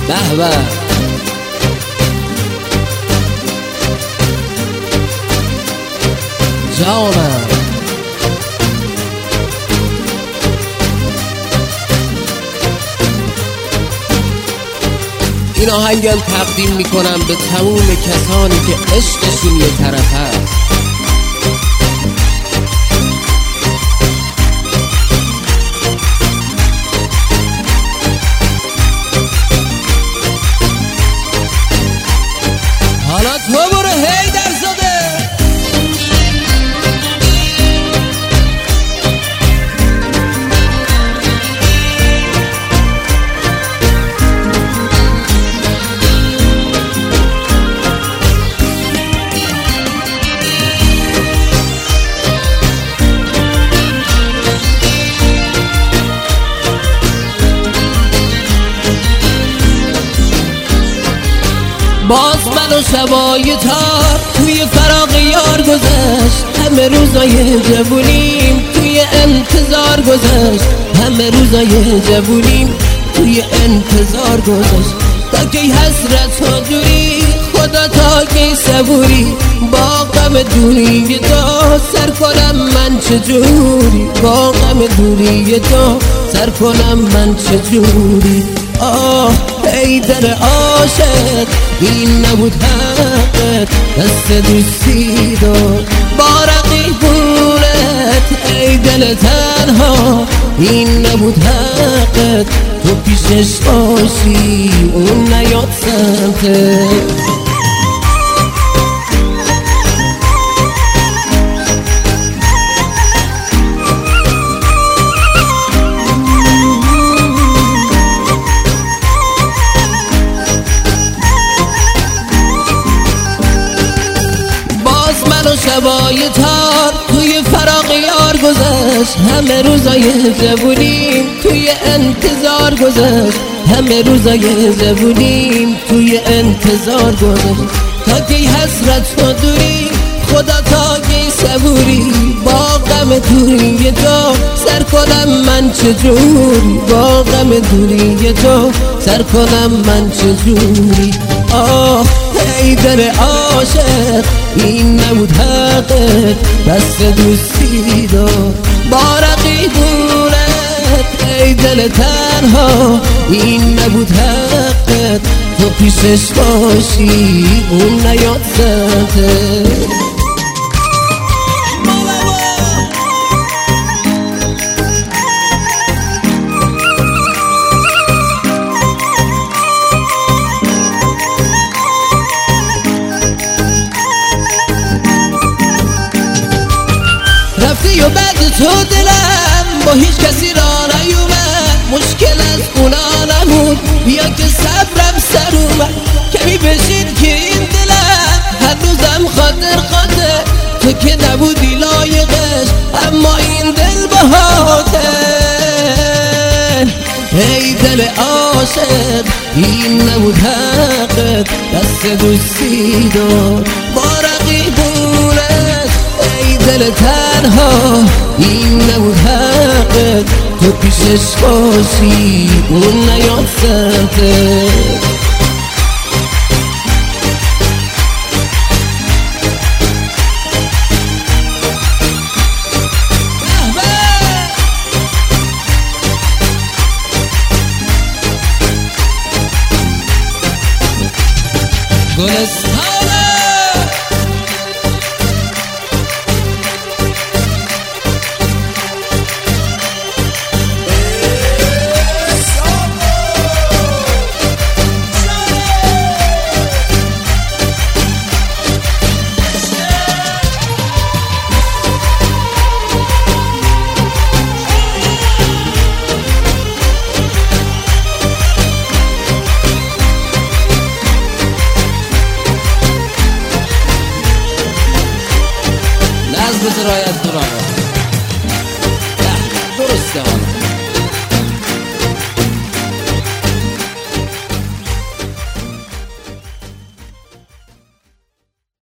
به به جانم. این آهنگم تقدیم میکنم به تمام کسانی که عشقشون یه طرف هست. حالا تو برو حیدرزاده. باز من و شبای تار توی فراق یار گذشت، همه روزای جوونیم توی انتظار گذشت، همه روزای جوونیم توی انتظار گذشت. تا کی حسرت و دوری خدا، تا کی صبوری با غم دوری تو سر کنم من چجوری، با غم دوری تو سر کنم من چجوری. آه ای دل عاشق این نبود حقت، دست دوستی داد با رقیبونت. ای دل تنها این نبود حقت، تو پیشش باشی اون نیاد سمتت. شبای تار توی فراق یار گذشت، همه روزای جوونیم توی انتظار گذشت، همه روزای جوونیم توی انتظار گذشت. تا کی حسرت و دوری خدا، تا کی صبوری با غم دوری تو سر کنم من چجوری، با غم دوری تو سر کنم من چجوری. آه ای دل عاشق این نبود حقت، دست دوستی داد با رقیبونت. ای دل تنها این نبود حقت، تو پیشش باشی اون نیاد سمتت. رفتی و بعد تو دلم با هیچ کسی را نیومد، مشکل از اونا نبود بیا که صبرم سر اومد. کمی بشین که این دلم هنوزم خاطر تو که نبودی لایقش، اما این دل بهاته. ای دل عاشق این نبود حقت، دست دوستی داد با رقیبونت. ای دل تنها این نبود حقت، تو پیشش باشی اون نیاد سمتت. گلستانه رعایت کن آقا.